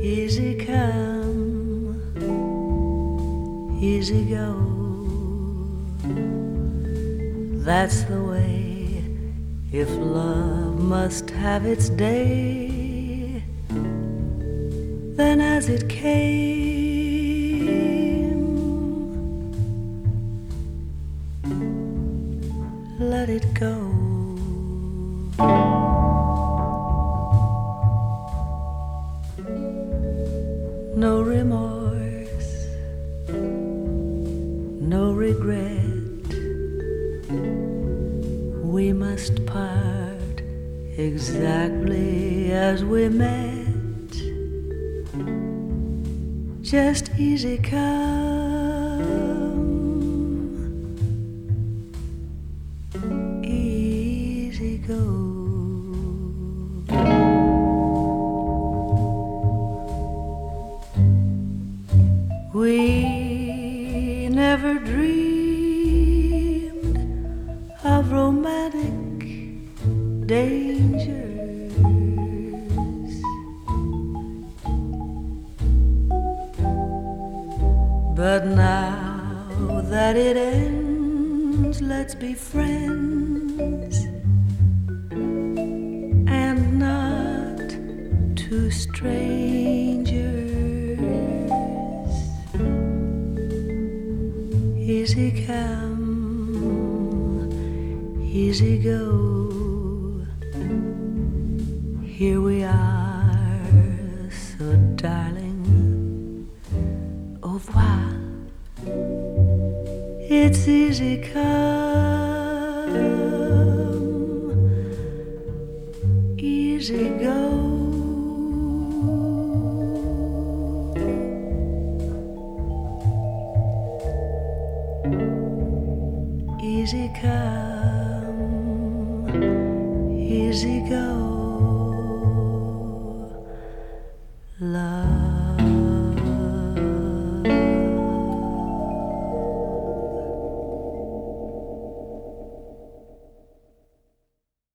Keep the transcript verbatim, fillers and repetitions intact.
Easy come, easy go. That's the way, if love must have its day. Then as it came, let it go. No remorse, no regret. We must part exactly as we met. Just easy come, easy go. We never dreamed of romantic dangers, but now that it ends, let's be friends and not two strangers. Easy come, easy go. Here we are, so darling, au revoir. It's easy come, easy go. Easy come, easy go. Love.